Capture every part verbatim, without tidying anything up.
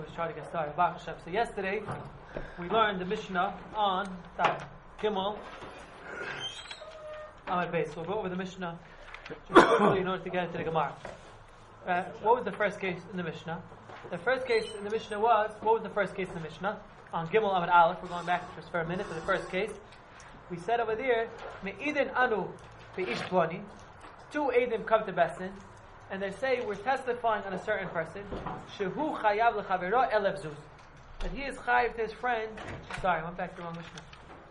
Let's try to get started. So yesterday we learned the Mishnah on Daf Gimel Amud Beis. We'll go over the Mishnah just quickly in order to get into the Gemara. Uh, what was the first case in the Mishnah? The first case in the Mishnah was what was the first case in the Mishnah on Gimel Amud Aleph? We're going back just for a minute for the first case. We said over there, Me'idin anu be'ish ploni. Two Eidim come to Besin, and they say we're testifying on a certain person, shehu chayav lechavero elev zuz, that he is chayav to his friend. Sorry, I went back to the wrong Mishnah.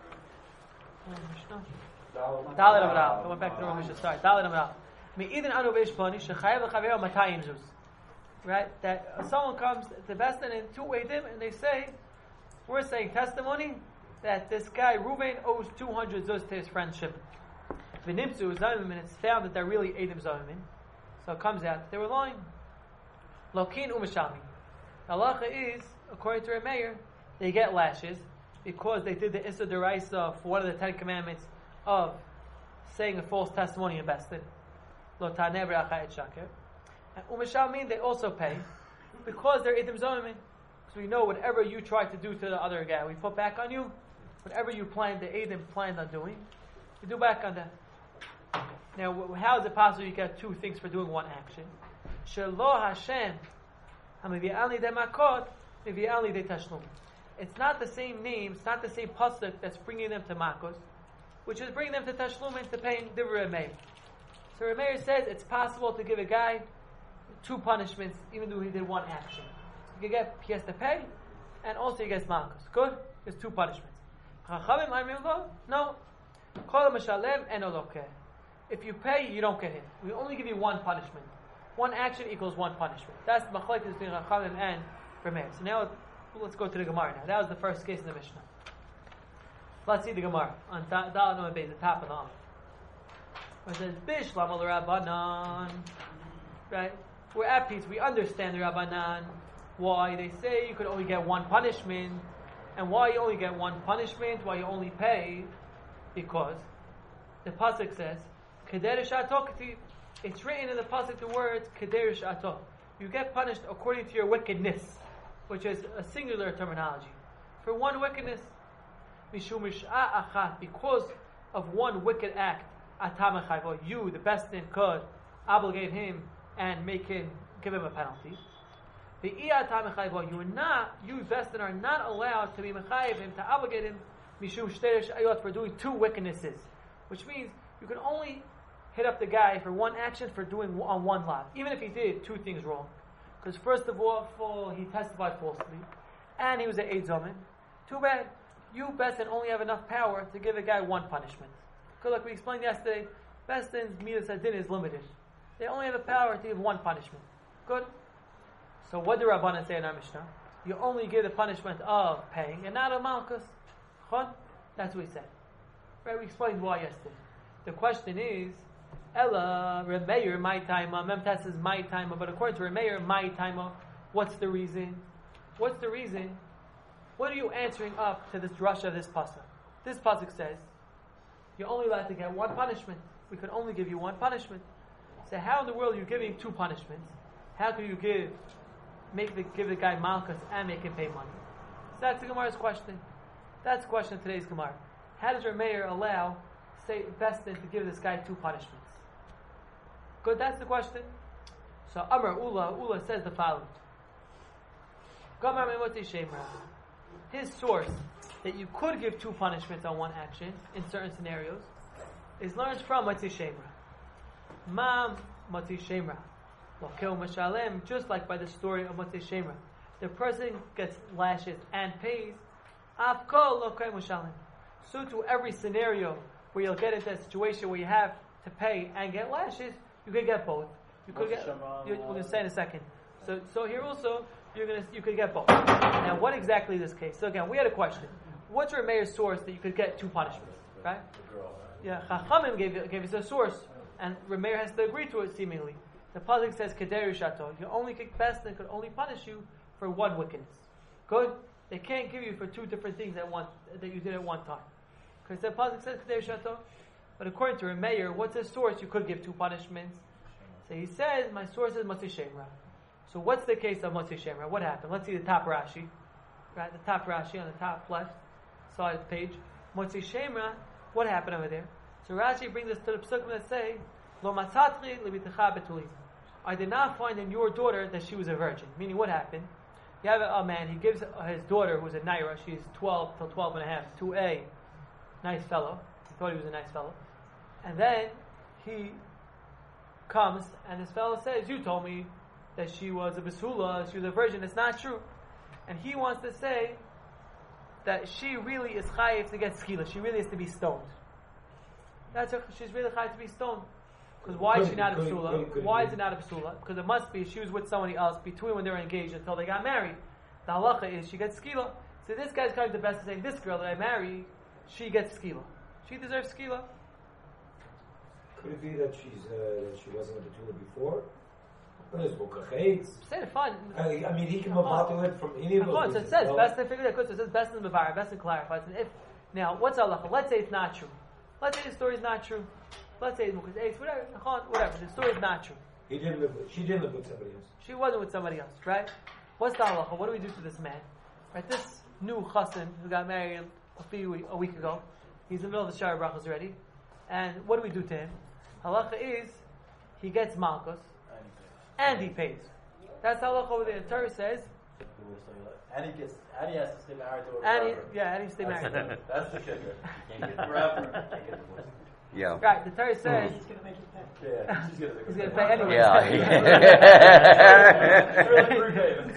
Dalet Amud Aleph. I went back to the wrong Mishnah. Sorry, Dalet Amud Aleph. Me'idin anu be'ish ploni shechayav lechavero matayim zuz. Right, that uh, someone comes to Besin and two Eidim, and they say we're saying testimony that this guy Reuven owes two hundred zuz to his friend Shimon. V'nimtzu zayim, and it's found that they're really Eidim zayim. So it comes out they were lying. Lokin u'mishalmi. Halacha is, according to Rameir, they get lashes because they did the Issa Deraisa for one of the Ten Commandments of saying a false testimony in Besin. Lo taneh b'ra'acha et shaker. And u'mishalmi, they also pay because they're Eidim zayim. Because we know whatever you try to do to the other guy, we put back on you. Whatever you planned, the Eidim planned on doing, you do back on that. Now, how is it possible you get two things for doing one action? Shelo Hashem, hamivi'alni demakot, mivi'alni de tashlum. It's not the same name, it's not the same pasuk that's bringing them to makos, which is bringing them to tashlum and to paying divrei Rameir. So Rameir says it's possible to give a guy two punishments, even though he did one action. You get, he has to pay, and also he gets makos. Good? There's two punishments. Chachamim amrim lo, no. Kol mashalem en olokeh. If you pay, you don't get hit. We only give you one punishment. One action equals one punishment. That's the machlekes between Chachamim and Rameir. So now let's go to the Gemara. Now that was the first case in the Mishnah. Let's see the Gemara on Dalet Amud Beis, the top of the Amud. It says Bishlam al Rabbanan. Right? We're at peace. We understand the Rabbanan. Why they say you could only get one punishment, and why you only get one punishment, why you only pay, because the pasuk says. It's written in the pasuk the words Kederish Ato. You get punished according to your wickedness, which is a singular terminology. For one wickedness, because of one wicked act, you, the Beis-Din, could obligate him and make him give him a penalty. The you are not, you Beis-Din are not allowed to be mechayev him, to obligate him mishum shteish ayot, for doing two wickednesses, which means you can only hit up the guy for one action for doing on one lot, even if he did two things wrong. Because first of all, he testified falsely, and he was an Eid Zomin. Too bad. You, Beis-Din, only have enough power to give a guy one punishment. Because like we explained yesterday, Beis-Din's midas hadin is limited. They only have the power to give one punishment. Good? So what did Rabbanan say in our Mishnah? You only give the punishment of paying, and not of malchus. That's what we said. Right? We explained why yesterday. The question is, Ella, Rameir, my time, Memtas is my time, but according to Rameir, my time, what's the reason? What's the reason? What are you answering up to this drasha of this pasuk? This pasuk says, you're only allowed to get one punishment. We could only give you one punishment. So how in the world are you giving two punishments? How can you give, make the, give the guy malchus and make him pay money? So that's the Gemara's question. That's the question of today's Gemara. How does Rameir allow, say, Beis-Din to give this guy two punishments? Good, that's the question. So Amar Ula, Ula says the following. His source that you could give two punishments on one action in certain scenarios is learned from Matzi Shemra. Mam Matzi Shemra. Lokeu Mashalem, just like by the story of Matzi Shemra. The person gets lashes and pays. Afkol Lokeu Mashalem. So to every scenario where you'll get into a situation where you have to pay and get lashes, you could get both. You could get. We're going to say in a second. So, so here also you're going to you could get both. Now, what exactly is this case? So again, we had a question. What's your mayor's source that you could get two punishments? Right? Yeah, Chachamim gave gave us a source, and Rameir has to agree to it. Seemingly, the pasuk says Kederi Shato. You only could Beis-Din could only punish you for one wickedness. Good. They can't give you for two different things at one that you did at one time. Because the pasuk says Kedei Shato, but according to Rameir, what's his source? You could give two punishments. So he says, my source is Matzi Shemra. So what's the case of Motzi Shemra? What happened? Let's see the top Rashi. Right, the top Rashi on the top left side of the page. Motzi Shemra, what happened over there? So Rashi brings us to the psukim that say, Lo matzatri lebitecha betuli. I did not find in your daughter that she was a virgin. Meaning, what happened? You have a, a man, he gives his daughter, who's a Naira, she's twelve till twelve and a half, to a nice fellow. He thought he was a nice fellow. And then he comes, and this fellow says, you told me that she was a Basula, she was a virgin. It's not true. And he wants to say that she really is chayiv to get skila. She really is to be stoned. That's her, she's really chayiv to be stoned. Because why is she not a Basula? Why is it not a Basula? Because it must be she was with somebody else between when they were engaged until they got married. The halacha is she gets skila. So this guy's coming to the best and saying, this girl that I marry, she gets skila. She deserves skila. Could it be that she's uh, that she wasn't a Batula before? Say it fine. I, I mean, he can move it from any of those. So it says best to figure that. So it says best in the bar, best to clarify. So if now, what's halacha? Let's say it's not true. Let's say the story is not true. Let's say it's whatever. Whatever. The story is not true. He didn't live. With, she didn't live with somebody else. She wasn't with somebody else, right? What's the halacha? What do we do to this man? Right. This new chassan who got married a few a week ago. He's in the middle of the Shara Brachos already. And what do we do to him? Halacha is he gets malchus. And he pays. That's how halacha over there. The Torah says. And he gets, and he has to stay married to her and forever. he, yeah, and he stay married. That's the kicker. You can't get forever. You can't get divorced. Yeah. Right. The Torah says. He's going to make it pay. Yeah, she's gonna, he's going to pay anyway. Yeah. It's really three payments.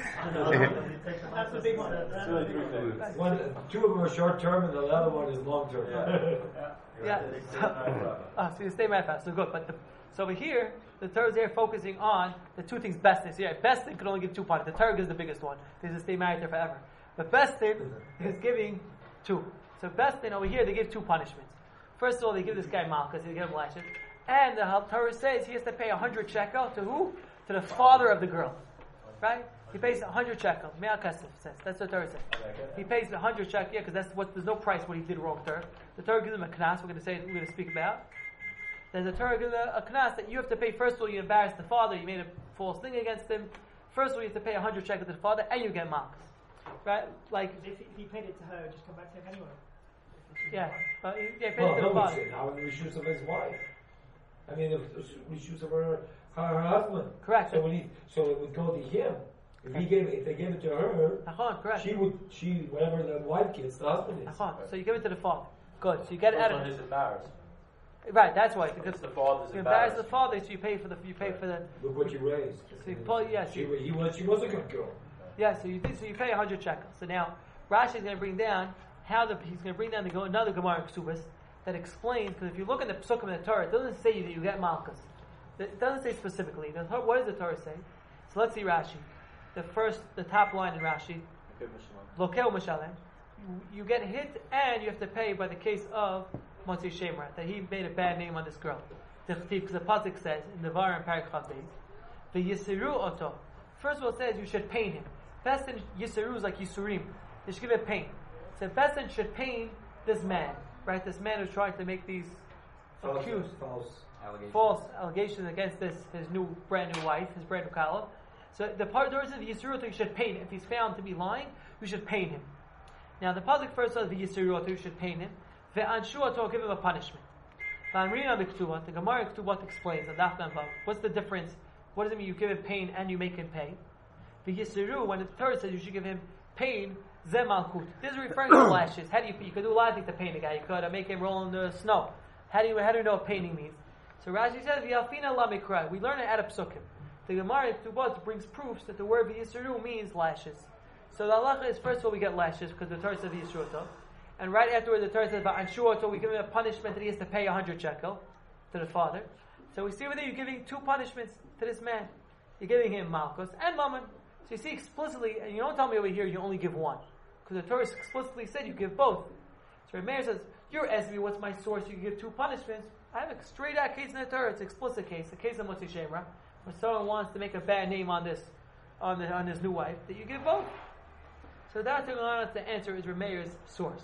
That's the big one. It's really three payments. One, two of them are short term, and the other one is long term. Yeah. Yeah. So, oh, so you stay married fast. So good. But the, so over here, the Torah is there focusing on the two things. Bestin. So yeah, Bestin could only give two punishments. The Torah is the biggest one. They just stay married there forever. But Bestin is giving two. So Bestin over here, they give two punishments. First of all, they give this guy malchus, they give him lashes. And the Torah says he has to pay a hundred shekel to who? To the father of the girl. Right? He pays a hundred shekel. Me'al kasef says. That's what the Torah says. He pays a hundred shekel, yeah, because that's what there's no price what he did wrong to her. The Torah gives him a knas, we're going to say we're going to speak about. There's a Torah gives a, a knas that you have to pay. First of all, you embarrassed the father, you made a false thing against him. First of all, you have to pay a hundred shekel to the father, and you get malchus. Right? Like If he, if he paid it to her, just come back to him anyway. yeah, but he, yeah, paid Well, it to no, the we father. should. How would we shoot of his wife? I mean, if we shoot of her, her husband. Correct. So when he, so it would go to him. If he gave, if they gave it to her, Achon, correct. she would, she whatever the wife gets, the husband is. Achon. So you give it to the father. Good. So you get it out First of one it. is embarrassed. Right. That's why because It's the father's you embarrass embarrassed. the father, so you pay for the you pay for the. Look what you raised. So you pull, yes. She, You, he was, she was a good girl. yeah. So you did. So you pay a hundred shekels. So now Rashi is going to bring down how the he's going to bring down the go another Gemara Ksubas that explains because if you look in the Psukim in the Torah, it doesn't say that you get malchus. It doesn't say specifically. The, what does the Torah say? So let's see Rashi. The first, the top line in Rashi. Lokel Mishalem. You get hit and you have to pay by the case of Motzi Shemra, that he made a bad name on this girl. Because the pasuk says in the Var and Paragraph the Yisiru Oto. First of all, it says you should pain him. Bestin Yisiru is like Yisurim. They should give it pain. So Bestin should pain this man, right? This man who's trying to make these accused false Allegation. false allegations against this his new brand new wife, his brand new kala. So the part of the Yisruot you should pain him. If he's found to be lying, you should pain him. Now the pasuk first says the Yisruot you should pain him. Ve'anshuato give him a punishment. Now I'm reading on the Ketubot. The Gemara Ketubot explains on Daf Vav. What's the difference? What does it mean? You give him pain and you make him pay. The Yisru, when the Torah says you should give him pain, zeh malchut. This is referring to lashes. How do you? You could do a lot of things to pain a guy. You could uh, make him roll in the snow. How do you? How do you know what paining means? So Rashi says v'yalfina la mikra. We learn it at a psukim. The Gemara Ketubot brings proofs that the word v'yisru means lashes. So the halacha is first of all we get lashes because the Torah says v'yisruto, and right afterwards the Torah says v'anshuato. We give him a punishment that he has to pay a hundred shekel to the father. So we see over there you're giving two punishments to this man. You're giving him malchus and mammon. So you see explicitly, and you don't tell me over here you only give one, because the Torah explicitly said you give both. So Rameir says, you're asking me what's my source, you can give two punishments. I have a straight out case in the Torah, it's an explicit case, the case of Motzi Shemra, where someone wants to make a bad name on this, on the, on his new wife, that you give both. So that's the answer is Rameir's source.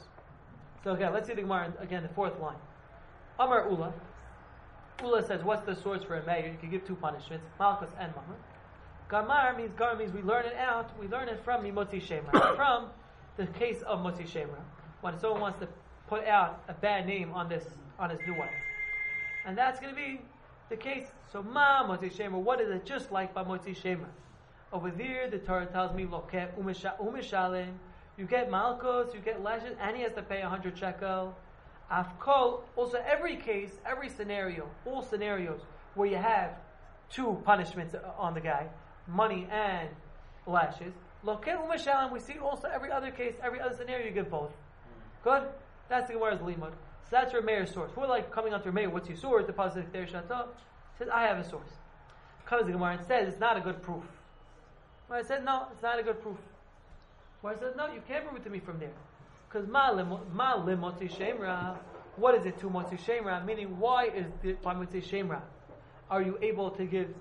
So again, let's see the Gemara again, the fourth line. Amar Ula. Ula says, what's the source for a mayor? You can give two punishments, malchus and mammon. Gamar means Gar means we learn it out. We learn it from Mimotzi Shemra, from the case of Motzi Shemra, when someone wants to put out a bad name on this on his new wife, and that's going to be the case. So Ma Motzi Shemra, what is it just like by Motzi Shemra? Over there, the Torah tells me Loket Umishalim. You get Malkos, you get lashes, and he has to pay a hundred shekel. Afkol, also every case, every scenario, all scenarios where you have two punishments on the guy, money and lashes. Loket Umishalim, we see also every other case, every other scenario, you give both. Good? That's the Gemara's limud. So that's your mayor's source. We're like coming onto your mayor, what's your source? The Pasuk there, Shata says, I have a source. Comes the Gemara and says, it's not a good proof. Well, I said, no, it's not a good proof. Well, I said, no, you can't prove it to me from there. Because ma lim motzi shemra, what is it to motzi shemra? Meaning, why is it by motzi shemra? Are you able to give,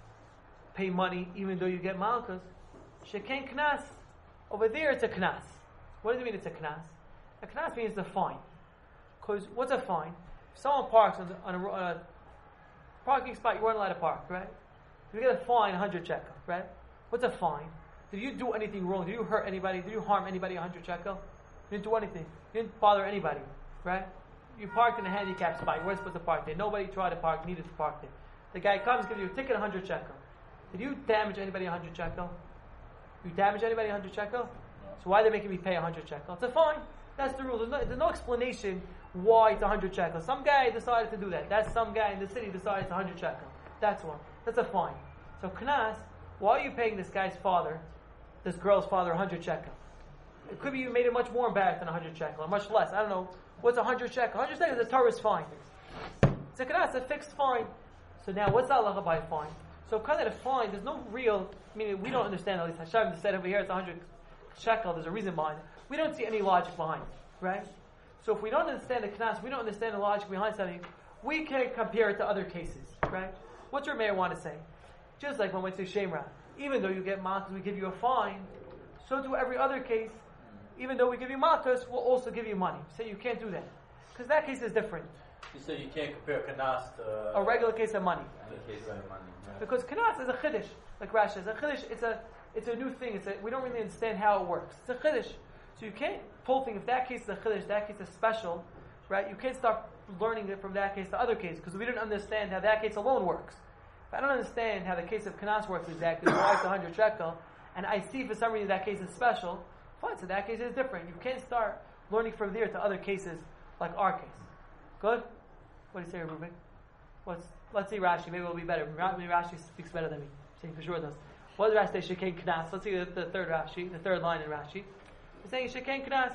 pay money even though you get malchus? Sheken knas. Over there, it's a knas. What does it mean it's a knas? A knas means the fine. Because what's a fine? If someone parks on, the, on, a, on a parking spot, you weren't allowed to park, right? You get a fine, one hundred shekel, right? What's a fine? Did you do anything wrong? Did you hurt anybody? Did you harm anybody? one hundred shekel? You didn't do anything. You didn't bother anybody, right? You parked in a handicapped spot. You weren't supposed to park there. Nobody tried to park, needed to park there. The guy comes, gives you a ticket, one hundred shekel. Did you damage anybody one hundred shekel? You damage anybody one hundred shekel? So why are they making me pay one hundred shekel? It's a fine. That's the rule. There's no, there's no explanation why it's one hundred shekel. Some guy decided to do that. That's some guy in the city decided it's one hundred shekel. That's one. That's a fine. So knas, why are you paying this guy's father, this girl's father, one hundred shekel? It could be you made it much more embarrassed than one hundred shekel, or much less. I don't know. What's one hundred shekel? one hundred shekel is a Torah's fine. It's a knas, a fixed fine. So now, what's the halacha by fine? So because of the fine, there's no real, I mean, we don't understand, at least Hashem said over here it's one hundred shekel, there's a reason behind it. We don't see any logic behind it, right? So if we don't understand the knas, we don't understand the logic behind something, we can compare it to other cases, right? What's your mayor want to say? Just like when we say Shemra, even though you get malchus, we give you a fine, so do every other case. Even though we give you malchus, we'll also give you money. So you can't do that. Because that case is different. You said you can't compare kanas to a regular case of money. A case of money. Right? Because kanas is a chiddush, like Rashi says. A chiddush, it's a, it's a new thing. It's a, we don't really understand how it works. It's a chiddush. So you can't pull things, if that case is a chiddush, that case is special, right? You can't start learning it from that case to other case, because we didn't understand how that case alone works. If I don't understand how the case of kanas works exactly, why it's one hundred shekel, and I see for some reason that case is special, fine, so that case is different. You can't start learning from there to other cases like our case. Good? What do you say, Reuben? What's, let's see Rashi, maybe it'll be better. Maybe Rashi speaks better than me. Saying for sure it does. What does Rashi say? Sheken knas. Let's see the, the third Rashi, the third line in Rashi. He's saying Sheken knas.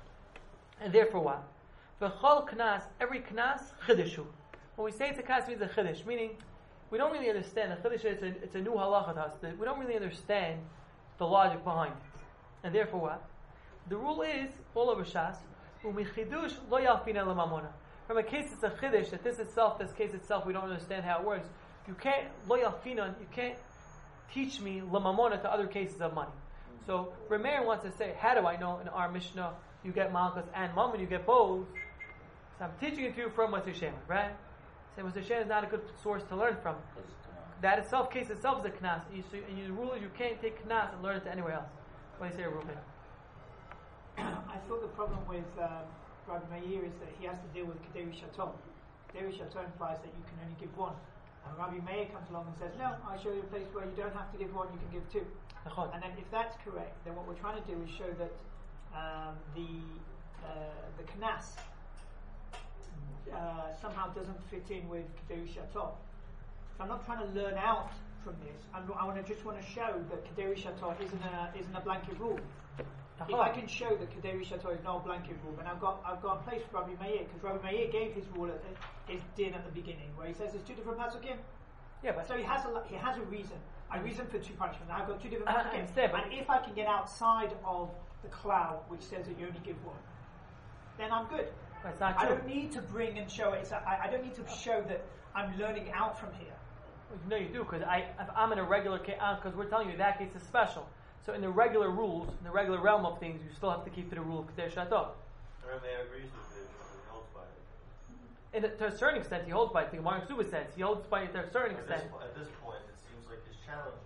And therefore what? V'chol knas, every knas, chidushu. When we say it's a knas, it means a chidush, meaning we don't really understand. A chidush, it's a, it's a new halacha to us. We don't really understand the logic behind it. And therefore what? The rule is, all over Shas, u'michidush lo yalfina lemamona. From a case it's a chidush, that this itself, this case itself, we don't understand how it works. You can't, lo yalfina, you can't teach me lemamona to other cases of money. So, Rameir wants to say, how do I know in our Mishnah you get malchus and mammon, you get both? So I'm teaching it to you from Moshe Shem, right? So Moshe Shem is not a good source to learn from. That itself, case itself is a knas. And, you, so, and the rule is you can't take knas and learn it to anywhere else. What do you say, Reuben? I thought the problem with um, Rabbi Meir is that he has to deal with Kederi Shaton. Kederi Shaton implies that you can only give one. And Rabbi Meir comes along and says, no, I'll show you a place where you don't have to give one, you can give two. And then if that's correct, then what we're trying to do is show that um, the uh, the knas uh, somehow doesn't fit in with Kederi Shaton. So I'm not trying to learn out from this. I'm, I want to just want to show that Kederi Shaton isn't a isn't a blanket rule. If I can show that Kederi Shaton is not a blanket rule, then I've got I've got a place for Rabbi Meir, because Rabbi Meir gave his rule at, his din at the beginning, where he says there's two different pasukim. Yeah, but so he has a he has a reason, a reason for two punishments. I've got two different uh, pasukim, understand, and if I can get outside of the cloud, which says that you only give one, then I'm good. That's not I true. don't need to bring and show it. It's a, I, I don't need to show that I'm learning out from here. No, you do, because I, if I'm in a regular case, because we're telling you that case is special. So in the regular rules, in the regular realm of things, you still have to keep to the rule of Kedei Shato. Rabbi agrees with it. He holds by it. And to a certain extent, he holds by it. The Gemara Ksuba says he holds by it to a certain At extent. this, po- at this point, it seems like he's challenging it.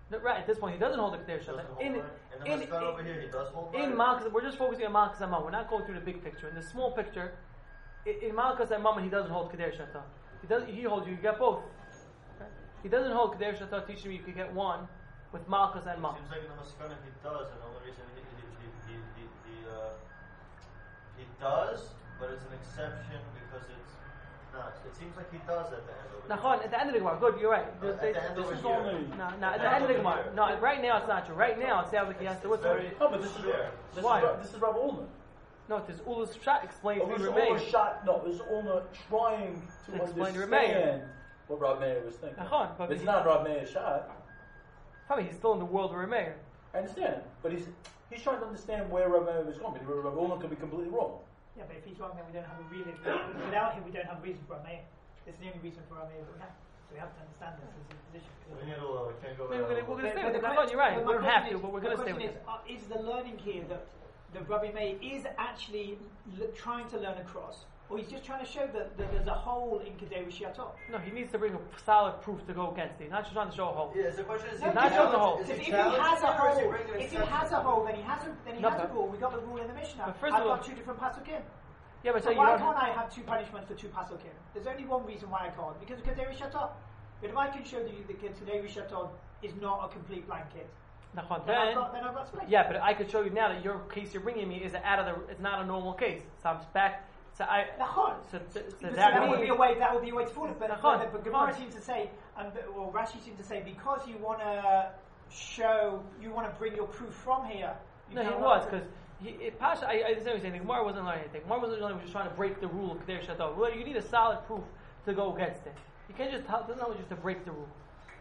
No, right, at this point, he doesn't hold the Kedei Doesn't Shatot. hold In, by it. And the in, Maskana over here, he does hold by in it? Malchus, we're just focusing on Malchus and Mammon. We're not going through the big picture. In the small picture, in, in Malchus and Mammon, he doesn't hold Kedei Shatot. He doesn't. He holds you. You get both. Okay? He doesn't hold Kedei Shatot, teaching you you can get one with Malchus and Mammon. Seems like in the Maskana he does, and the only reason he he he he he, he, uh, he does, but it's an exception because it's not. It seems like he does at the end of it. Nachon, at the end of the Gemara, good, you're right. Uh, at the end This over is here. only. No, no, at the end of the Gemara. No, right now it's not true. Right now it sounds like he has to. What's the Very No, but this is clear. this Why? is Ra- this is Rabbi Ullman. No, this Ula's shot explains Oh, to this remain. Ullman shot. No, this Ullman trying to To explain to understand what Rab Meir was thinking. Nachon, but It's he- not Rab Meir's shot. Probably he's still in the world of Remeir. I understand, but he's he's trying to understand where Rab Meir was going. Because Rab Ullman could be completely wrong. Yeah, but if he's wrong, then we don't have a reason. Without him, we don't have a reason for our mayor. This is the only reason for our mayor that we have. So we have to understand this as his position. We need to, uh, we can't go Maybe we're around. gonna, we're gonna But- stay but with it. the Nachon, que- you're right. but We my don't have question to, is- but we're my gonna stay question with is, it. uh, is the learning here that the Rabbi Meir is actually l- trying to learn across, or he's just trying to show that, that there's a hole in Kedei Shiatot? No, he needs to bring a solid proof to go against it. He's not just trying to show a hole. Yeah, so the question is, No, is not he showing the challenge- hole. is If he he has a challenging it or is he hole, bringing an if he exception? has a hole, then he has a then he No, has a but- rule. We got the rule in the Mishnah. But first I've of all- got two different pasukim. Yeah, but So so you why don't. can't I have two punishments for two pasukim? There's only one reason why I can't, because Kedei Shatot. But if I can show you that Kedei Shatot is not a complete blanket, Nachon, then I've then. got then I've got space. Yeah, but I could show you now that your case you're bringing me is out of the. It's not a normal case. So I'm back. So I. Nachon. So, so, so Because that that would means. be a way. That would be a way to fool it. But, Nachon, but, but Gemara Nachon. seems to say, and well, Rashi seems to say, because you want to show, you want to bring your proof from here. You No, he cannot- was because he it, Pasha. I, I understand what you're saying. The Gemara wasn't learning anything. Gemara wasn't learning. Was just trying to break the rule of Kedei Shatot. Well, you need a solid proof to go against it. You can't just tell. It doesn't always just to break the rule.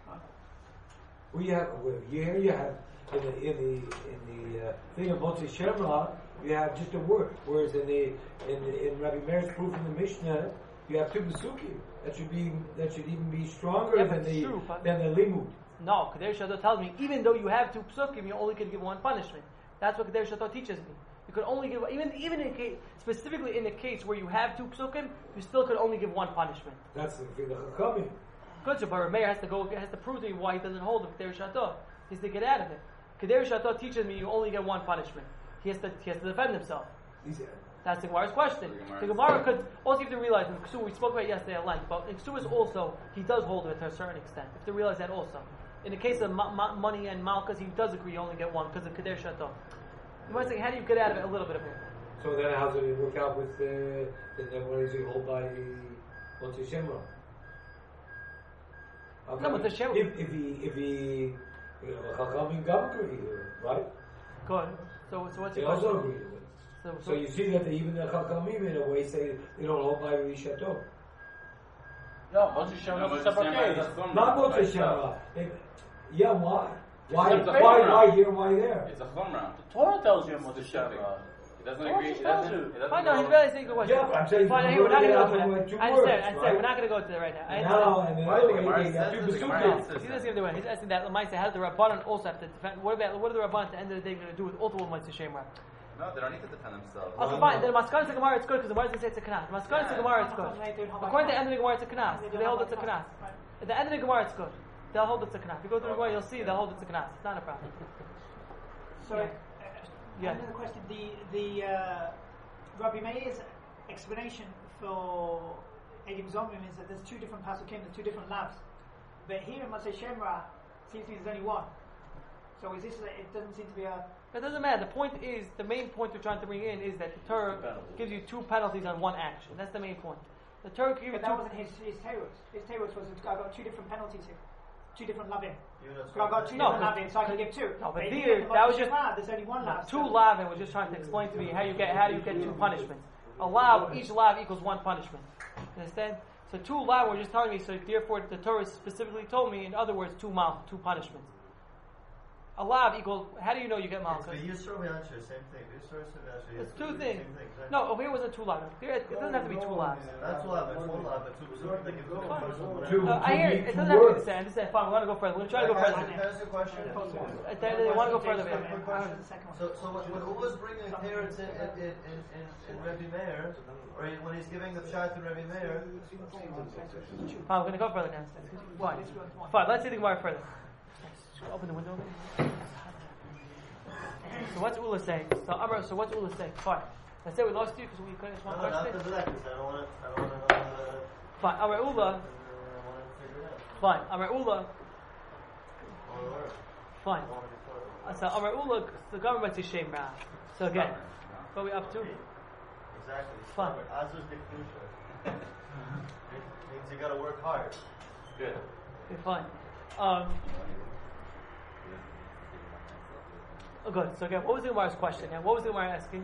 Well, you have well, here you have in the in the in the uh, thing of Motzi Shemra, you have just a word. Whereas in the in the, in Rabbi Meir's proof in the Mishnah, you have two besukim. That should be that should even be stronger Yeah, than but the true, but- than the limud. No, Kedei Shatot tells me even though you have two psukim, you only can give one punishment. That's what Kedei Shatot teaches me. You could only give even even in case, specifically in the case where you have two psukim, you still could only give one punishment. That's the the Chachamim. Good, so but Meir has to go has to prove to me why he doesn't hold the Kedei Shatot. He has to get out of it. Kedei Shatot teaches me you only get one punishment. He has to he has to defend himself. He said, That's the Gemara's question. The Gemara could also you have to realize in Ksu, we spoke about it yesterday at length, but in Ksu is also he does hold it to a certain extent. You have to realize that also. In the case of ma- ma- money and malchus, he does agree you only get one because of Kedei Shatot. You might say, how do you get out of it a little bit of it? so then how does it work out with uh, then what is he hold by Motzi Shemra? How No, come but the Shem- if if he if he you know, Chachamim Gam agree, right? Good. So, so what's They your also question? agree with it. So, So you see that even the Chachamim in a way say they don't hold by Rishato. No, Moshe Shemra is a separate case. Not Motzi Shemra. They- Yeah, why? Why? It's a Why? chumrah. Why here? Why there? It's a chumrah. The Torah tells you Moshe Shemra. He doesn't Torah agree. He just doesn't. tells you. He doesn't fine, no, go- he's really saying a good question. Yeah, but I'm saying Fine, we're hey, we're not gonna going to get go to out that. with two I words, understand, I understand. right? We're not going to go to that right now. I Now understand. and the Why other the way, Gemara they got says two this, the Gemara besukim. says He's asking the other way. He's asking that Lamaisa, how does the Rabbanan also have to defend? What about what are the Rabbanan at the end of the day going to do with ultimate Mitzvah Shemra? No, they don't need to defend themselves. Okay, fine. Then the Maskanas Gemara it's good because the Gemara doesn't say it's a Kanas. The Maskanas Yeah. Gemara it's good. According to the end of the Gemara it's a Kanas. They They don't hold have it's a a Kanas. Right. At the end of the Gemara it's good. They'll hold it's a Kanas. If you go through the Gemara you'll see they'll hold it's a Kanas. It's not a problem. So, Yeah. uh, Yeah. another question: the the uh, Rabbi Meir's explanation for Edim Zomrim is that there's two different pasukim, there's two different labs. But here in Matzei Shemra, seems to me there's only one. So is this? It doesn't seem to be a. It doesn't matter. The point is, the main point we're trying to bring in is that the Torah gives you two penalties on one action. That's the main point. The Torah gives you But two. that wasn't his his teros. His teros was I got two different penalties here, two different lavim. Even that's So I got two No, different but- lavim, so I can give two. No, but here here, in the that was Matzei just- Shemra, there's only one lav. Two so- lav was just trying to explain to me how you get how do you get two punishments. A lav, each lav equals one punishment. You understand? So two lav were just telling me. So therefore, the Torah specifically told me, in other words, two mal, two punishments. A lav equals. How do you know you get mal? It's the Yisro Yansher, same thing. Yisro Yansher. It's two things. Same thing, exactly. No, over here wasn't two lav. Here it it doesn't have to be two lavs. That's lab, it's one lab, but two besukim they give to the first one. Two. Uh, I hear it. It doesn't have to be the same. I'm just saying, fine. We're gonna go further. We're gonna try to go Can I ask- further. can I ask a question? Uh, They, they want to go further. Quick Baby. question. The second one. So, so when, when Uma's bringing the parents in, in, in, in, in, in Rebbe Meir, or when he's giving the pshat to Rebbe Meir, Fine, we're gonna go further now. Why? Fine. Let's see the Gemara further. Should we open the window again? So what's Ula saying? So Amar, so what's Ula saying? Fine. Let's say we lost you because we couldn't just one No, no, not question. because of that, because I don't want to, I don't want to know the... Fine. Amar Ula. I want to figure it out. Fine. Amar Ula. I want to learn. Fine. I want to be clever. Uh, So Amar Ula, the government is Shem Ra. So again, what are we up to? Exactly. Fine. Azus de Kusha. Means you got to work hard. Good. Okay, fine. Um, oh, good. So again, what was the Gemara's question? Now, what was the Gemara asking?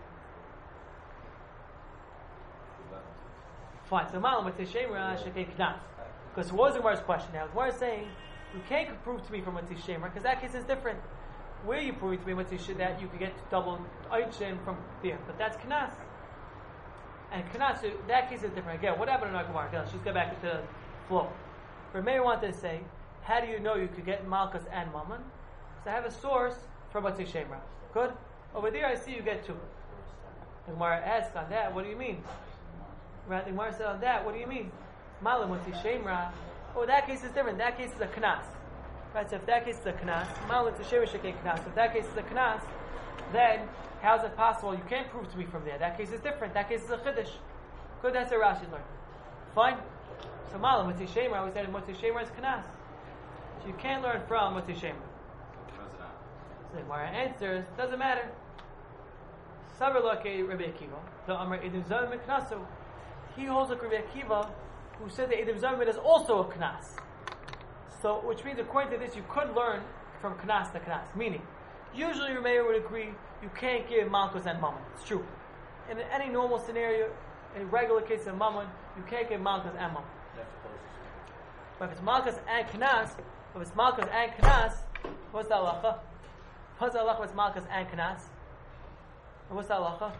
Fine. So Malam with Shem Ra Shekei Knas. Because what was the Gemara's question? Now, the Gemara is saying you can't prove to me from Matzi Shem Ra because that case is different. Where are you proving to me Matzi that you could get double Eichin from there? But that's Knas. And Knas, so that case is different. Again, what happened in our Gemara? Let's just go back to the flow. Rameir wanted to say, how do you know you could get Malchus and Mammon? So I have a source for Matzi Shem Ra. Good? Over there I see you get two. The Gemara asks on that, what do you mean? Right? The Gemara said on that, what do you mean? Malam Matzi Shem Ra. Oh, that case is different. That case is a Knas. Right? So if that case is a Knas, Malam Matzi Shem Ra Shekei Knas. If that case is a Knas, then how is it possible? You can't prove to me from there. That case is different. That case is a Chiddush. Good, that's what Rashi learned. Fine? So Malam, Matzi Shem Ra, we said Matzi Shem Ra is Knas. So you can't learn from Matzi Shem Ra. So the Gemara answers, doesn't matter. Savar Lokei Rabbi Akiva, the Amar Edim Zalman Knasu. He holds like Rabbi Akiva, who said that Edim Zalman is also a Knas. So, which means according to this, you could learn from Knas to Knas. Meaning, usually your mayor would agree you can't give Malchus and Mammon. It's true. In any normal scenario, in a regular case of Mammon, you can't give Malchus and Mammon. But if it's Malchus and Knas, if it's Malchus and Knas, what's the halacha? What's the halacha with Malchus and Knas? What's the halacha?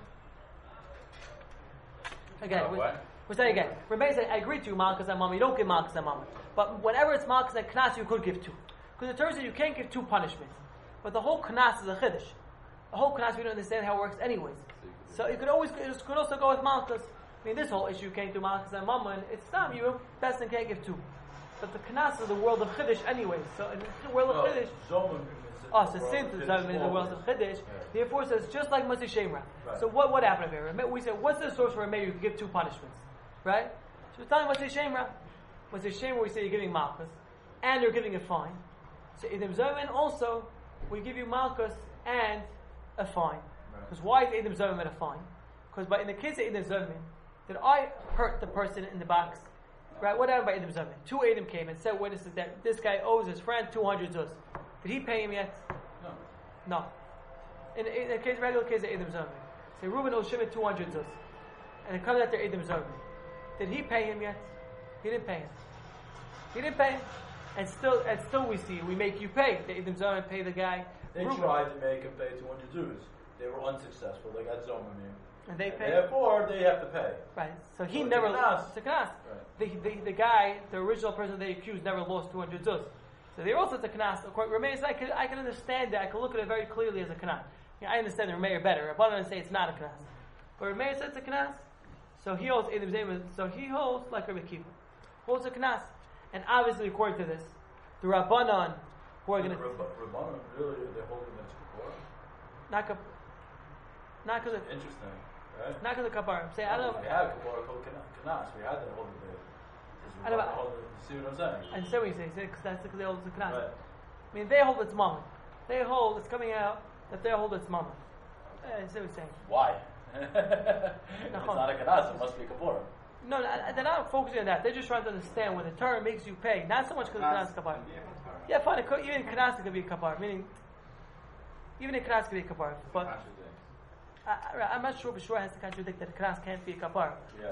Again, Oh, we, what? we're saying again. Rebbe said, I agree to you, Malchus and Mammon. You don't give Malchus and Mammon. But whenever it's Malchus and Knas, you could give two. Because the Torah says you can't give two punishments. But the whole Knas is a Chiddush. The whole Knas, we don't understand how it works anyways. So you could always, you could also go with Malchus. I mean, this whole issue you can't do Malchus and Mammon. It's not, you best and can't give two. But the Knas is the world of Chiddush anyway. So in the world of Chiddush, oh, so since it's in the world of Chiddush, therefore it says just like Matzi Shem Ra. Right. So what what happened here? We said, what's the source for a mayor you can give two punishments? Right? So it's telling Matzi Shem Ra. Matzi Shem Ra, we say you're giving Malchus, and you're giving a fine. So Edom Zerman also, we give you Malchus and a fine. Because why is Edom Zerman a fine? Because in the case of Edom Zerman, did I hurt the person in the box? Right? What happened by Edom Zerman? Two Edom came and said witnesses that this guy owes his friend two hundred zuz. Did he pay him yet? No. No. In, in the case, regular case of Edom Zerman, say Reuben owes Shimon two hundred zuz, and it comes out there Edom Zerman. Did he pay him yet? He didn't pay him. He didn't pay him, and still, and still we see we make you pay. The Edom Zerman pay the guy. They Reuben. tried to make him pay two hundred dues. They were unsuccessful. They got Zomamir. And they pay. Therefore, they have to pay. Right. So he So it's never a knas. It's a knas. Right. The, the the guy, the original person they accused, never lost two hundred zuz. So they're also a knas. Of course, Rameir, I can I can understand that. I can look at it very clearly as a knas. Yeah, I understand the Rameir better. Rabbanan say it's not a knas, but Rameir says it's a knas. So he holds Edom Zayman. So he holds like Rabbi Kiva, holds a knas. And obviously, according to this, the Rabbanan who are going to Rabbanon, really, they're holding it to Kapara? not kap, not because of Interesting, right? not because of kapar. Say I don't know. We had Kapara called Kanas. We had that holding there. I don't know. You see what I'm saying? I understand what you say. You say because that's because they hold it's a knas. Right. I mean, they hold its mama. They hold it's coming out that they hold its mama. I see what you're saying. Why? If it's not a Kanas, it must be Kapara. No, no, they're not focusing on that. They're just trying to understand when the Torah makes you pay, not so much because of Kanas kapar. Yeah, fine. It could, even Kanas could be kapar, meaning even in Kanas could be kapar. But I, I, I'm not sure for sure it has to contradict that Kanas can't be kapar. Yeah.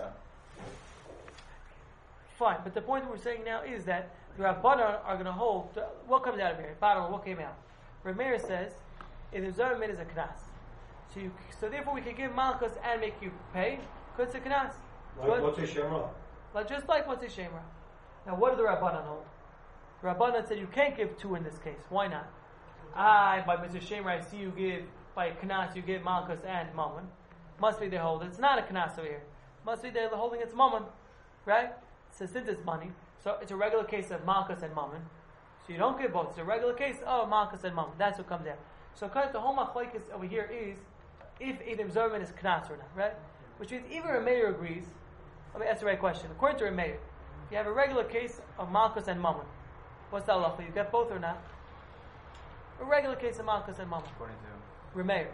Fine, but the point that we're saying now is that the Rabbanan are going to hold. To, what comes out of here? Bottom, what came out? Rameir says, if the Zerman is a Kanas. So, you, so therefore we can give Malchus and make you pay, because it's a Kanas. Like what's a Shemra? Like just like what's a Shemra. Now what do the Rabbanan hold? The Rabbanan said you can't give two in this case. Why not? I, by Mister Shemra, I see you give, by Kanas you give Malchus and Mammon. Must be they hold. It's not a Kanas over here. Must be they're holding its Mammon. Right? So since it's money, so it's a regular case of Malchus and Mammon. So you don't get both. It's a regular case of Malchus and Mammon. That's what comes out. So kind of the whole machlokes over here is if Eidim Zerman is Knas or not, right? Which means even a mayor agrees. Let me ask the right question. According to a mayor, if you have a regular case of Malchus and Mammon, what's the halacha? You get both or not? A regular case of Malchus and Mammon. According to Remeir.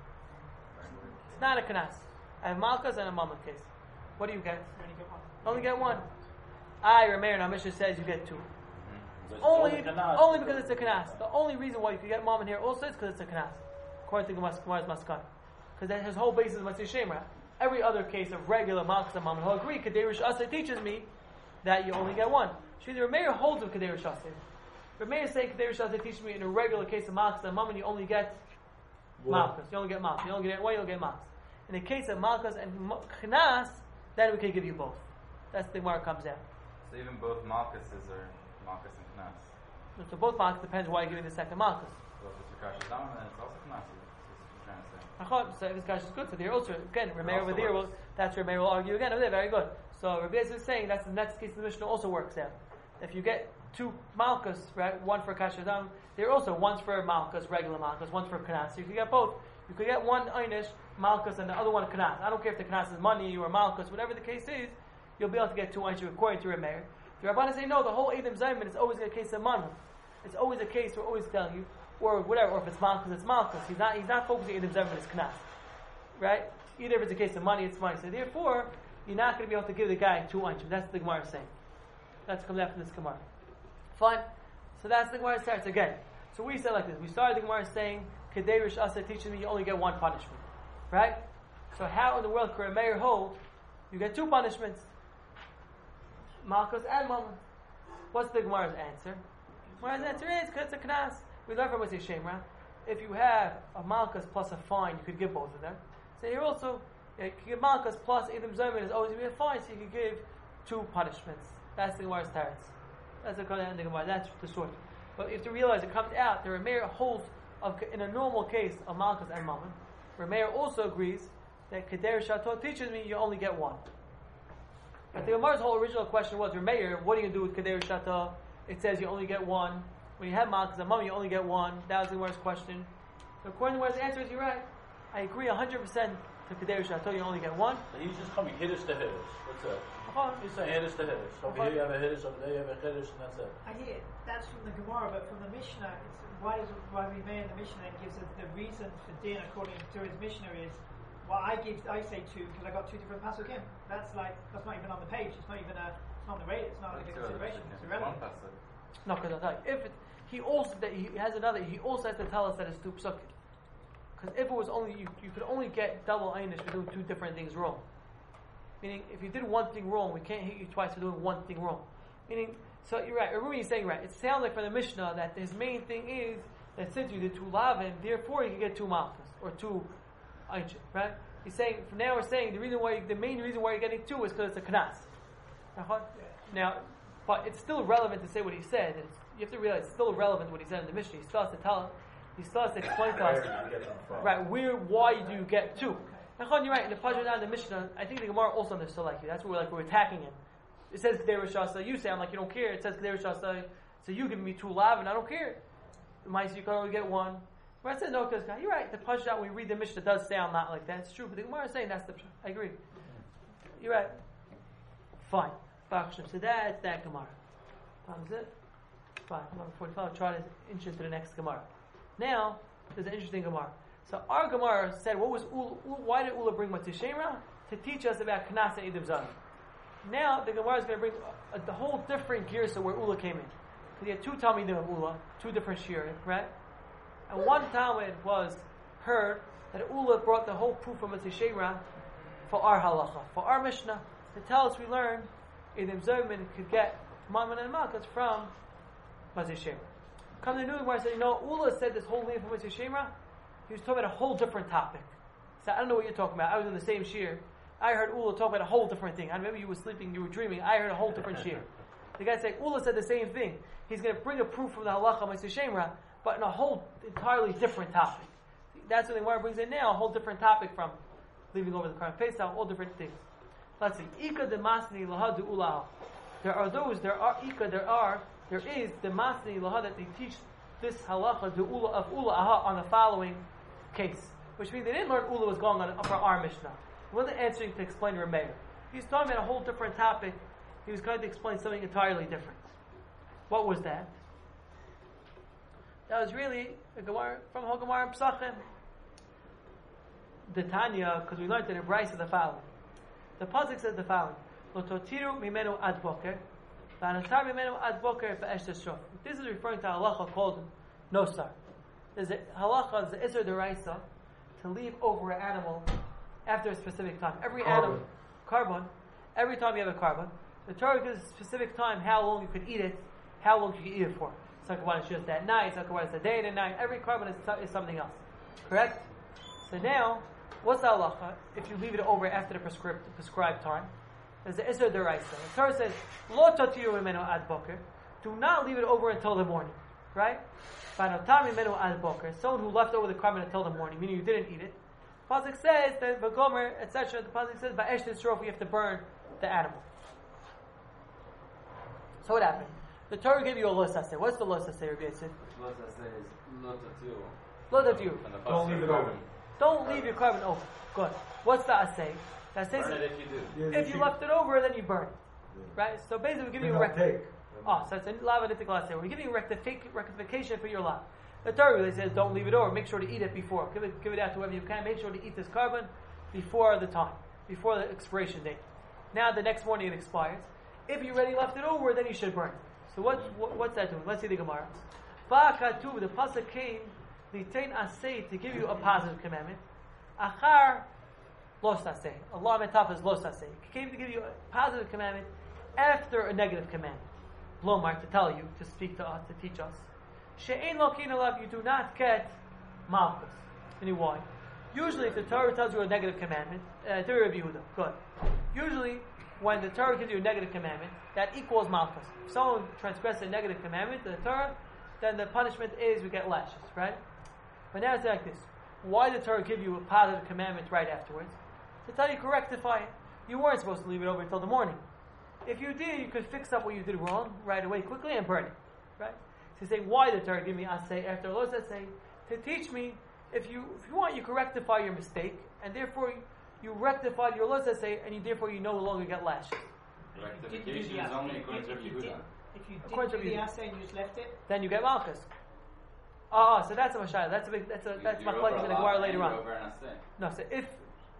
It's not a Knas. I have Malchus and a Mammon case. What do you get? You only get one. Only get one. I, Remeir, now Mishnah says you get two. So it's Only, called a kanas. only because it's a Knas. The only reason why you can get Mammon here also is because it's a Knas. According to Gemara's Maskan. Because his whole basis is Matzah Shemra. Every other case of regular Malchus and Mammon, he'll agree, Kadei Rishaseh teaches me that you only get one. Shvi, the Remeir holds with Kadei Rishaseh. Remeir is saying Kadei Rishaseh teaches me in a regular case of Malchus and Mammon, you only get Malchus. You only get Malchus. You only get one, you only get Malchus. In the case of Malchus and Knas, then we can give you both. That's the Gemara comes out. So even both Malchuses are Malchus and Knas. So both Malchus depends why you're giving the second Malchus. So if it's Rakash Zalman, then it's also Knas. That's what you're trying to say. Achon, so this guy is good. So there also again, Remeir over also there will works. that's where Remeir will argue again over there. Very good. So Rabbi Yezer is saying that's the next case of the Mishnah also works out. If you get two Malchus, right, one for Kashadam, there also one's for Malchus, regular Malchus, one's for Knas. So you can get both. You could get one Einish Malchus and the other one Knas. I don't care if the Knas is money or Malchus, whatever the case is, you'll be able to get two Einish according to Remeir. The Rabbanan say no, the whole Eidim Zayman is always a case of Mammon. It's always a case we're always telling you, or whatever, or if it's Malchus, it's Malchus. He's not he's not focusing on Eidim Zayman as Knas. Right? Either if it's a case of money, it's money. So therefore, you're not going to be able to give the guy two Einish. That's the Gemara saying. That's comes after this Gemara. Fine. So that's the Gemara starts again. So we said like this. We started the Gemara saying, Kadei Rish Asa teaches me you only get one punishment. Right? So how in the world could a mayor hold you get two punishments? Malchus and Mammon. What's the Gemara's answer? Gemara's answer is because it's a Knas. We learn from Mitzvah Shemra. If you have a Malchus plus a fine, you could give both of them. So here also, you can give Malchus plus Eidim Zayman is always going to be a fine, so you can give two punishments. That's the Gemara's teretz. That's the Gemara. That's the short. But you have to realize it comes out. The Remeir holds of, in a normal case of Malchus and Mammon. Remeir also agrees that Kadei Shato teaches me you only get one. But the Gemara's whole original question was, Remeir, what do you do with Kadei Shato? It says you only get one. When you have Malchus and Mammon, you only get one. That was the Gemara's question. So according to Gemara's answer is, you're right. I agree one hundred percent to Kadei Shato, you only get one. So he's just coming hitters to hitters. What's that? Uh-huh. He's saying hitters to hitters. Over here you have a hitters, over there you have a hitters, and that's it. I hear that's from the Gemara, but from the Mishnah, it's, why does Rabbi Meir in the Mishnah then gives us the reason for din according to his Mishnah is, well, I give, I say two because I got two different pasukim. That's like that's not even on the page. It's not even a, it's not on the rate. It's not like a consideration. It's irrelevant. No, because I'll tell you, if it, he also that he has another, he also has to tell us that it's two psukim. Because if it was only you, you could only get double einish for doing two different things wrong. Meaning, if you did one thing wrong, we can't hit you twice for doing one thing wrong. Meaning, so you're right. Rumi is saying right. It sounds like from the Mishnah that his main thing is that since you did two lavin, therefore you can get two malchus or two eichim, right? He's saying from now we're saying the reason why the main reason why you're getting two is because it's a knas. Now, but it's still relevant to say what he said. And it's, you have to realize it's still relevant what he said in the Mishnah. He still has to tell, he still has to explain to us, right? Where, why do you get two? Nachon, you're right. In the Pasuk down in the Mishnah, I think the Gemara also understood like you. That's where we're like we're attacking him. It says Kedei Rishasa. You say I'm like you don't care. It says Kedei Rishasa. So you give me two lav and I don't care. Mice you can only get one. Right? Said no, because you're right. The Pasuk when we read the Mishnah does sound not like that. It's true, but the Gemara is saying that's the. I agree. You're right. Fine. So that's that Gemara. That was it. Fine. Number forty-five. I'll try to inch into the next Gemara. Now there's an interesting Gemara. So our Gemara said, "What was Ula, why did Ula bring Matzah Shemra to teach us about Knas and Eidim Zayman?" Now the Gemara is going to bring a, a, a whole different gears of where Ula came in. Because he had two Talmidim of Ula, two different shiurim, right? And one Talmud was heard that Ula brought the whole proof of Matzah Shemra for our halacha, for our Mishnah, to tell us we learned Eidim Zayman could get Mammon and Malchus from Matzah Shemra. Come to the new Gemara and said, you know, Ula said this whole name for Matzah Shemra. He was talking about a whole different topic. So I don't know what you're talking about. I was in the same shiur. I heard Ula talk about a whole different thing. I remember you were sleeping, you were dreaming. I heard a whole different shiur. The guy said, Ula said the same thing. He's going to bring a proof from the halacha Matzah Shemra, but in a whole entirely different topic. That's what the Gemara brings in now, a whole different topic from leaving over the Quran Pesach, all different things. Let's see. Ika de masni lahadu ula. There are those, there are Ika, there are there is the Masni Laha that they teach this halacha the ula of ula aha on the following case, which means they didn't learn ula was going on for our Mishnah. He wasn't answering to explain Rameir. He was talking about a whole different topic. He was going to explain something entirely different. What was that? That was really a Gemara from Hogamar and Psachim. The Tanya, because we learned in the Brisa the following. The pasuk says the following: Lo totiru mimenu ad boker, v'anotar mimenu ad boker ba'esh teshruf. This is referring to a halacha called nosar. There's a halacha, there's the Isser Deraisa, to leave over an animal after a specific time. Every Carbon. animal, carbon, every time you have a carbon, the Torah gives a specific time how long you could eat it, how long you can eat it for. Sakabana is just at night, Sakabana is a day and a night. Every carbon is, is something else. Correct? So now, what's the halacha if you leave it over after the prescribed, prescribed time? There's the Isser Deraisa. The Torah says, Lo totiru mimenu ad boker. Do not leave it over until the morning. Right? V'anotar mimenu ad boker. Someone who left over the carbon until the morning, meaning you didn't eat it. The pasuk says that Vagomer, et cetera. The pasuk says ba'esh teshruf, you have to burn the animal. So what happened? The Torah gave you a los aseh. What's the los aseh, Rabbi Yitzchak? Los aseh is lo tatiru. Lo tatiru. From the Don't pasuk. leave it open. Don't leave your carbon open. Good. What's the aseh? The aseh Burn says, it if you do. Yeah, if you left it over, then you burn it. Right? So basically, we're giving you a Then rec- I'll take. Oh, so it's a lava nitik aseh. We're giving you rectific- rectification for your lot. The Torah really says, don't leave it over. Make sure to eat it before. Give it, give it out to whoever you can. Make sure to eat this carbon before the time, before the expiration date. Now, the next morning it expires. If you already left it over, then you should burn it. So what, what what's that doing? Let's see the Gemara. Ba'akatu, the pasuk came, litain aseh, to give you a positive commandment. Achar los aseh. Allah metaf is los aseh. He came to give you a positive commandment after a negative commandment. Lomar, to tell you, to speak to us, to teach us. She'ein lokin alav, you do not get malchus. Meaning why? Usually if the Torah tells you a negative commandment, uh, to Rabbi Yehuda, good. Usually when the Torah gives you a negative commandment, that equals malchus. If someone transgresses a negative commandment to the Torah, then the punishment is we get lashes, right? But now it's like this. Why did the Torah give you a positive commandment right afterwards? To tell you to rectify it. You weren't supposed to leave it over until the morning. If you did, you could fix up what you did wrong right away, quickly, and burn it, right? So you say, why did the Torah give me aseh after Los aseh? To teach me, if you if you want, you can rectify your mistake, and therefore you, you rectified your Los aseh, and you therefore you no longer get lashes. Rectification is only according to If you Yehuda. did- If you According didn't to do the Yehuda. assay and you just left it, Then you get malchus. Oh, so that's a mashayla. That's a big. That's a You- that's you're machlokes over in the a lot Gemara and later you're on. over an aseh. No, so if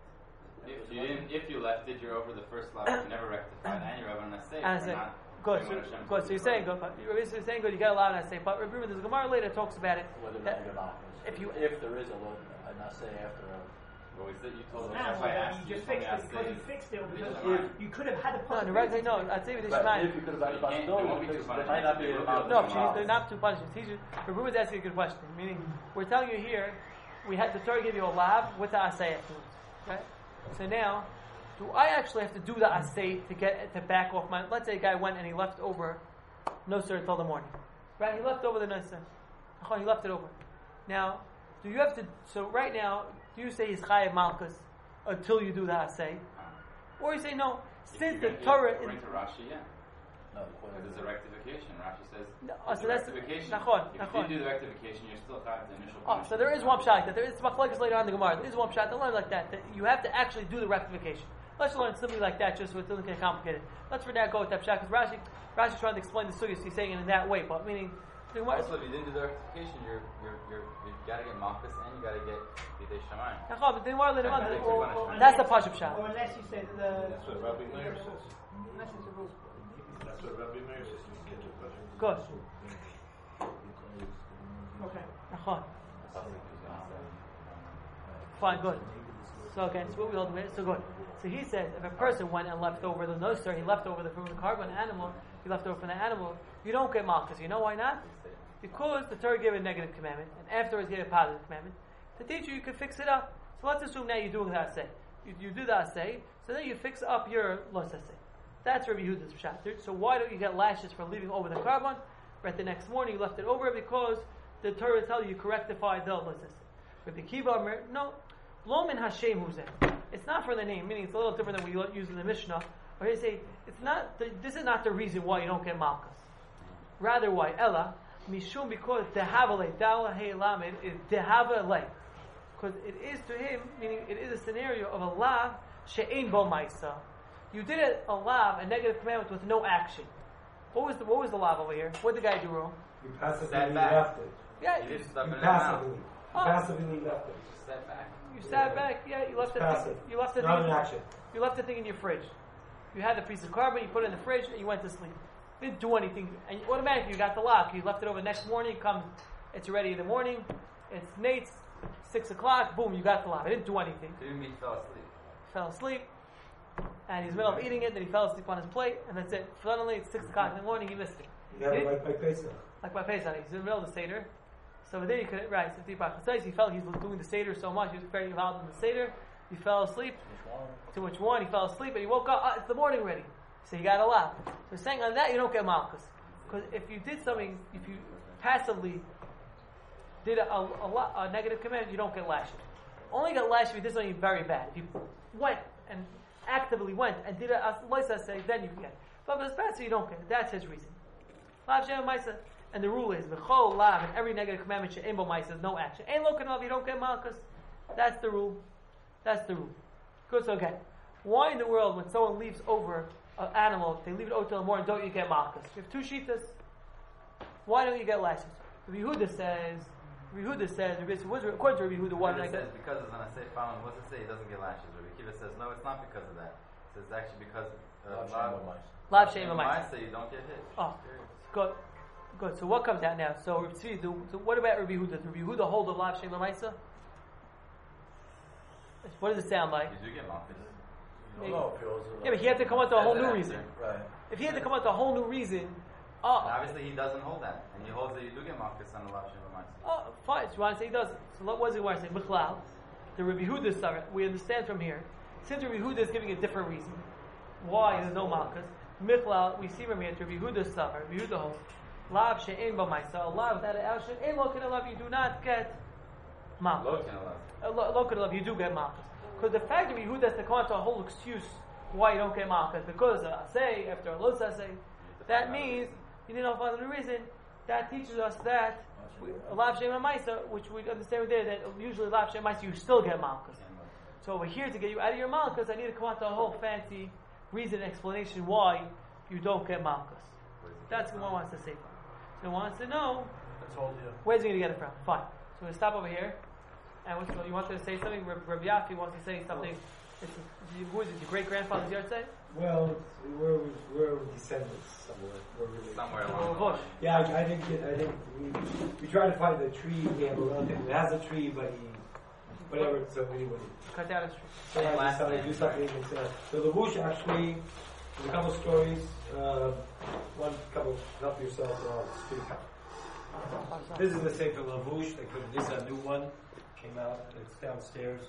If you didn't, if you left it, you're over the first level. You never rectified, and you're over an aseh. and I for say, not good, doing so, what Hashem good. told So you you're to saying do. good. but You're basically saying good. You get a lot, and I say, but remember, there's a Gemara later talks about it. Whether That or not if you- if there is a lo- an assay after a Well, we said you told us now if I asked you you, just told me fixed it because aseh you is- fixed it, or is because Shamayim. you could have had a no, the possibility. right no, I'd say with the right, Shemaim. if you could have had a You can't- possibility, there won't be because two there might not be a punishments. No, possibility. she's, they're not two punishments. He's just, but Ruben's asking a good question. Meaning, we're telling you here, we had the Torah give you a lav with the asay afterwards. Right? So now, do I actually have to do the asay to get to back off my? Let's say a guy went and he left over no sir until the morning. Right? He left over the no sir. He left it over. Now, do you have to? So right now, do you say he's chayav malchus until you do the asay, or you say no? If Since you're the gonna- Torah, according to Rashi, yeah. No, Because there's a rectification. Rashi says No, oh, there's so a that's- rectification. nachon, If nachon. you do the rectification, you're still chayav the initial Oh, so there is one pshat that there is machlokes later on in the Gemara. There is one pshat that learns like that that you have to actually do the rectification. Let's learn something like that just so it doesn't get complicated. Let's for now go with that pshat because Rashi Rashi's trying to explain the sugyas. He's saying it in that way, but meaning the Gemara. Also, if you didn't do the rectification, you're you're you're you gotta get malchus and you gotta get bidei shamayim. Nachon, but the Gemara later on. That's Or- a or punishment. That's the unless- pashup pshat. Or unless you said the. That's what Rabbi Meir says. Unless it's a rule. That's what Rabbi Meir says. You get the question. Good. Okay. Nachon. Fine, good. So again, so what we hold with, so good. So he says, if a person went and left over the noser, he left over the from the carbon animal, he left over from the animal, you don't get malchus. You know why not? Because the Torah gave a negative commandment, and afterwards gave a positive commandment. To teach you, you can fix it up. So let's assume now you're doing the asay. You, you do the asay, so then you fix up your los asay. That's Rabbi Yehuda's pshat. So why don't you get lashes for leaving over the carbon? Right, the next morning you left it over because the Torah tells you you can rectify the los asay. Rabbi Kiva, Omer, no, lo min Hashem huzeh. It's not for the name, meaning it's a little different than we use in the Mishnah. Where they say it's not. The, this is not the reason why you don't get malchus. Rather, why? Ella, mishum, because dehavale, dala hey lamed, is dehavale. Because it is to him, meaning it is a scenario of a lav she'ein bo ma'isa. You did a, a lav, a negative commandment with no action. What was the what was the lav over here? What did the guy do wrong? You passively Stand back. left it. Yeah, You you, just stuff You it in the mouth. passively. You Oh. passively left it. Step back. you sat back. Yeah, you left the Passive. thing. You left the Not thing. an action. You left the thing in your fridge. You had the piece of cardboard. You put it in the fridge, and you went to sleep. Didn't do anything, and automatically you got the lock. You left it over the next morning. It comes. It's ready in the morning. It's Nate's six o'clock. Boom, you got the lock. I didn't do anything. Didn't mean fell asleep. Fell asleep, and he's in the middle of eating it. Then he fell asleep on his plate, and that's it. Suddenly it's six o'clock in the morning. He missed it. You got He it didn't- right by Pesach. Like my face on it. He's in the middle of the Seder. So then he couldn't, right, so Deepak says he felt he was doing the Seder so much, he was very involved in the Seder, he fell asleep, too much wine, he fell asleep, and he woke up, ah, it's the morning already. So he got a lot. So saying on that, you don't get malchus. Because if you did something, if you passively did a, a, a, lot, a negative command, you don't get lashed. Only get lashed if you did something very bad. If you went and actively went and did a loisa say, then you get it. But if it's bad, so you don't get it. That's his reason. Lav Shem Maisa. And the rule is, v'chol lav, and every negative commandment she'en bo ma'isa is no action. Ain't lokin of, you don't get malchus. That's the rule. That's the rule. Good, so again, why in the world when someone leaves over an animal, they leave it over till the morning, don't you get malchus? You have two shitas. Why don't you get lashes? Rabbi Yehuda says, Rabbi Yehuda says, Rabbi Yehuda, according to Rabbi Yehuda, one It like says that. because it's on a safe found. What does it say? He doesn't get lashes. Rabbi Kiva says no, it's not because of that. It says actually because uh, Lav she'en bo ma'isa. Ma'isa, you don't get hit. Oh, good. Good. So what comes out now? So, Rabbi Tzvi, do- so what about Rabbi Yehuda? Does Rabbi Yehuda hold of Lav She'en bo ma'isa? What does it sound like? You do get malchus. You don't know if it was a- Yeah, but he had to come up to a whole That's new an reason. answer. Right. If he had to come up to a whole new reason, And oh, obviously he doesn't hold that, and he holds that you do get malchus on the lav shem b'ma'isa. oh, fine. So you want to say he doesn't. So what was it want to say? Bichlal, the Rabbi Yehuda story. We understand from here. Since Rabbi Yehuda is giving a different reason, why there's no malchus. Michlal, we see from here. Rabbi Yehuda story. Rabbi Yehuda holds. Lav she'en bo ma'isa. A lav without an action. Ain't lokin a lav. You do not get malchus. Look in a lav. A lo- local love, you do get malchus. Because the fact that Yehuda has to come out to a whole excuse why you don't get malchus, because uh, say after a los say, that means you didn't know for the reason. That teaches us that a lav shem ma'isa, which we understand there that usually lav shem ma'isa you still get malchus. So over here to get you out of your malchus, I need to come out to a whole fancy reason explanation why you don't get malchus. That's what one wants to say. So he wants to know That's all you. where's he going to get it from. Fine. So we stop over here. And what's, you wanted to say something? Rabbi Yafi wants to say something. It's, who is it? Your great grandfather's yard say? Well, we're we're descendants somewhere. We're really Somewhere Oh, along the bush. line. Yeah, I, I didn't get. I didn't. We, we tried to find the tree. We have a relative who has a tree, but he, whatever. So anyway, Cut down his tree. so I decided to do something. It's, uh, so the bush actually, there's a couple stories. Uh, one couple. Help yourself. Uh, speak. This is the Sefer Lavush. They put this a new one. Came out. It's downstairs.